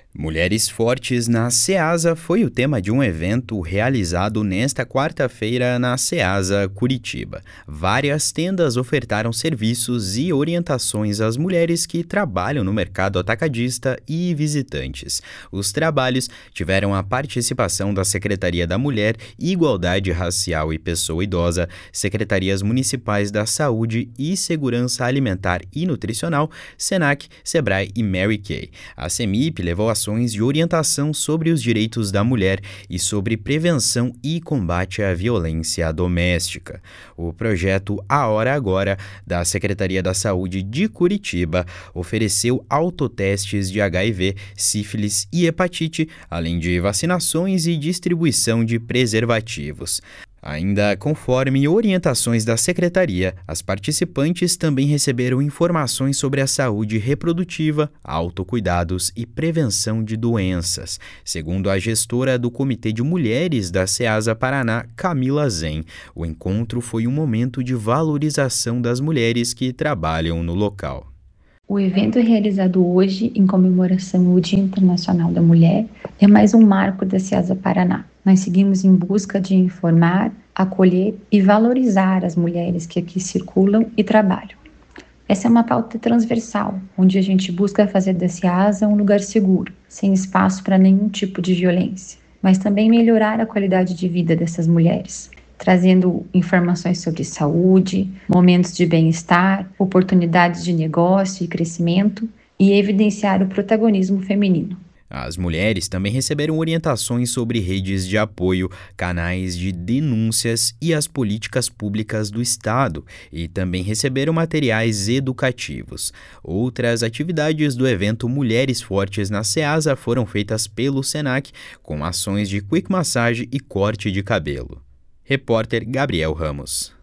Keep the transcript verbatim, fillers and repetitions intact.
Mulheres Fortes na Ceasa foi o tema de um evento realizado nesta quarta-feira na Ceasa, Curitiba. Várias tendas ofertaram serviços e orientações às mulheres que trabalham no mercado atacadista e visitantes. Os trabalhos tiveram a participação da Secretaria da Mulher, Igualdade Racial e Pessoa Idosa, Secretarias Municipais da Saúde e Segurança Alimentar e Nutricional, Senac, Sebrae e Mary Kay. A CEMIP levou ações de orientação sobre os direitos da mulher e sobre prevenção e combate à violência doméstica. O projeto A Hora Agora, da Secretaria da Saúde de Curitiba, ofereceu autotestes de H I V, sífilis e hepatite, além de vacinações e distribuição de preservativos. Ainda conforme orientações da Secretaria, as participantes também receberam informações sobre a saúde reprodutiva, autocuidados e prevenção de doenças. Segundo a gestora do Comitê de Mulheres da Ceasa Paraná, Camila Zen, o encontro foi um momento de valorização das mulheres que trabalham no local. O evento realizado hoje, em comemoração ao Dia Internacional da Mulher, é mais um marco da Ceasa Paraná. Nós seguimos em busca de informar, acolher e valorizar as mulheres que aqui circulam e trabalham. Essa é uma pauta transversal, onde a gente busca fazer da Ceasa um lugar seguro, sem espaço para nenhum tipo de violência, mas também melhorar a qualidade de vida dessas mulheres, trazendo informações sobre saúde, momentos de bem-estar, oportunidades de negócio e crescimento e evidenciar o protagonismo feminino. As mulheres também receberam orientações sobre redes de apoio, canais de denúncias e as políticas públicas do Estado, e também receberam materiais educativos. Outras atividades do evento Mulheres Fortes na Ceasa foram feitas pelo Senac, com ações de quick massage e corte de cabelo. Repórter Gabriel Ramos.